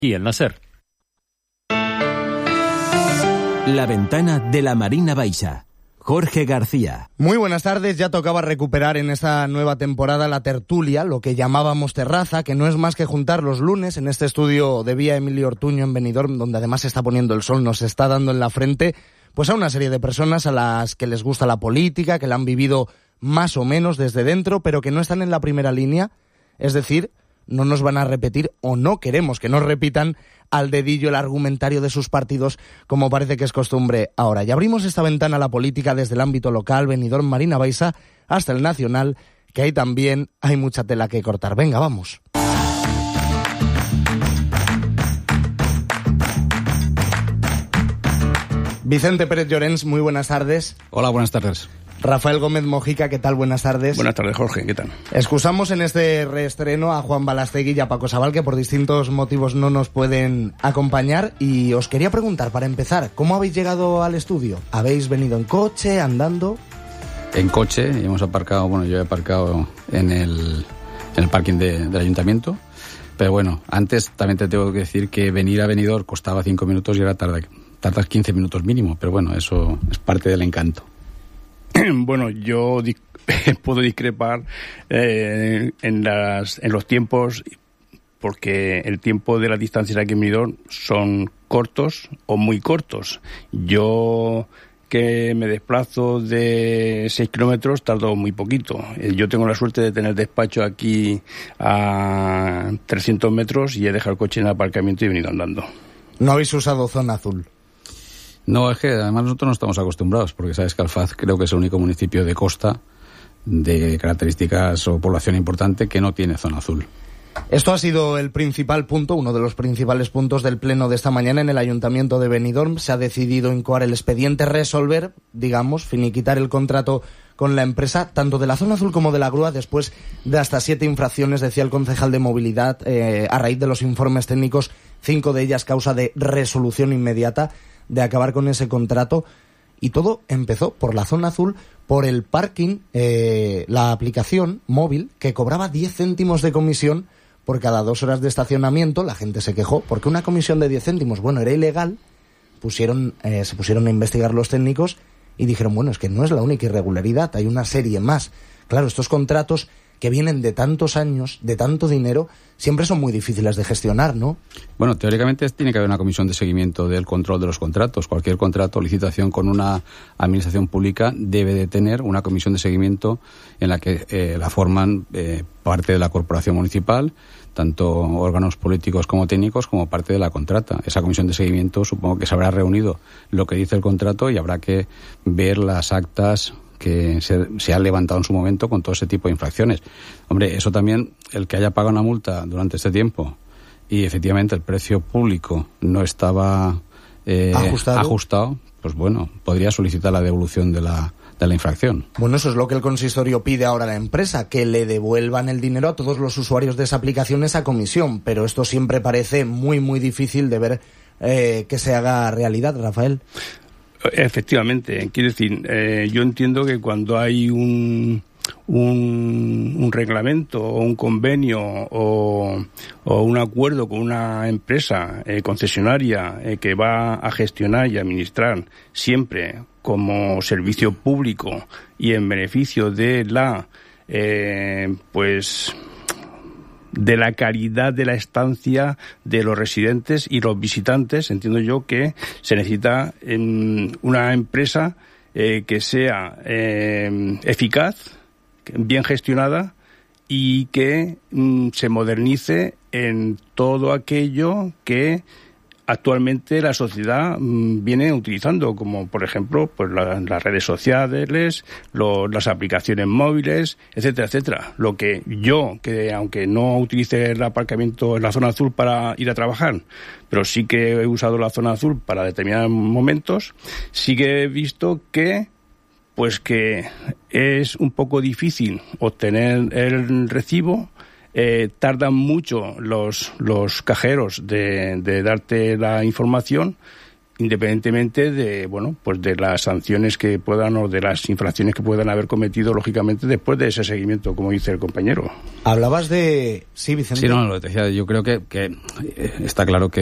y el Nasser. La ventana de la Marina Baixa. Jorge García. Muy buenas tardes. Ya tocaba recuperar en esta nueva temporada la tertulia, lo que llamábamos terraza, que no es más que juntar los lunes en este estudio de Vía Emilio Ortuño en Benidorm, donde además se está poniendo el sol, nos está dando en la frente, pues a una serie de personas a las que les gusta la política, que la han vivido más o menos desde dentro, pero que no están en la primera línea, es decir, no nos van a repetir, o no queremos que nos repitan al dedillo el argumentario de sus partidos, como parece que es costumbre ahora. Y abrimos esta ventana a la política desde el ámbito local, Benidorm, Marina Baixa, hasta el nacional, que ahí también hay mucha tela que cortar. Venga, vamos. Vicente Pérez Llorens, muy buenas tardes. Hola, buenas tardes. Rafael Gómez Mojica, ¿qué tal? Buenas tardes. Buenas tardes, Jorge, ¿qué tal? Excusamos en este reestreno a Juan Balastegui y a Paco Sabal, que por distintos motivos no nos pueden acompañar. Y os quería preguntar, para empezar, ¿cómo habéis llegado al estudio? ¿Habéis venido en coche, andando? En coche, hemos aparcado, bueno, yo he aparcado en el parking del ayuntamiento. Pero bueno, antes también te tengo que decir que venir a Benidorm costaba 5 minutos y ahora tardas 15 minutos mínimo. Pero bueno, eso es parte del encanto. Bueno, yo puedo discrepar en los tiempos, porque el tiempo de las distancias aquí en Benidorm son cortos o muy cortos. Yo, que me desplazo de 6 kilómetros, tardo muy poquito. Yo tengo la suerte de tener despacho aquí a 300 metros y he dejado el coche en el aparcamiento y he venido andando. ¿No habéis usado zona azul? No, es que además nosotros no estamos acostumbrados, porque sabes que Alfaz creo que es el único municipio de costa de características o población importante que no tiene zona azul. Esto ha sido el principal punto, uno de los principales puntos del pleno de esta mañana en el Ayuntamiento de Benidorm. Se ha decidido incoar el expediente, resolver, digamos, finiquitar el contrato con la empresa, tanto de la zona azul como de la grúa, después de hasta 7 infracciones, decía el concejal de movilidad, a raíz de los informes técnicos, 5 de ellas causa de resolución inmediata, de acabar con ese contrato. Y todo empezó por la zona azul, por el parking, la aplicación móvil, que cobraba 10 céntimos de comisión por cada 2 horas de estacionamiento. La gente se quejó, porque una comisión de 10 céntimos, bueno, era ilegal. Se pusieron a investigar los técnicos y dijeron, bueno, es que no es la única irregularidad, hay una serie más. Claro, estos contratos que vienen de tantos años, de tanto dinero, siempre son muy difíciles de gestionar, ¿no? Bueno, teóricamente tiene que haber una comisión de seguimiento del control de los contratos. Cualquier contrato o licitación con una administración pública debe de tener una comisión de seguimiento en la que la forman parte de la corporación municipal, tanto órganos políticos como técnicos, como parte de la contrata. Esa comisión de seguimiento supongo que se habrá reunido lo que dice el contrato y habrá que ver las actas que se ha levantado en su momento con todo ese tipo de infracciones. Hombre, eso también, el que haya pagado una multa durante este tiempo y efectivamente el precio público no estaba ajustado, pues bueno, podría solicitar la devolución de la infracción. Bueno, eso es lo que el consistorio pide ahora a la empresa, que le devuelvan el dinero a todos los usuarios de esa aplicación, esa comisión, pero esto siempre parece muy, muy difícil de ver que se haga realidad, Rafael. Efectivamente, quiero decir, yo entiendo que cuando hay un reglamento o un convenio o un acuerdo con una empresa concesionaria que va a gestionar y administrar siempre como servicio público y en beneficio de la de la calidad de la estancia de los residentes y los visitantes, entiendo yo que se necesita una empresa que sea eficaz, bien gestionada y que se modernice en todo aquello que actualmente la sociedad viene utilizando, como por ejemplo pues las redes sociales, las aplicaciones móviles, etcétera, etcétera. Lo que yo, que aunque no utilice el aparcamiento en la zona azul para ir a trabajar, pero sí que he usado la zona azul para determinados momentos, sí que he visto que es un poco difícil obtener el recibo. Tardan mucho los cajeros de darte la información independientemente de, bueno, pues de las sanciones que puedan o de las infracciones que puedan haber cometido, lógicamente, después de ese seguimiento, como dice el compañero. Hablabas de... Sí, Vicente. Sí, no, lo que decía, yo creo que está claro que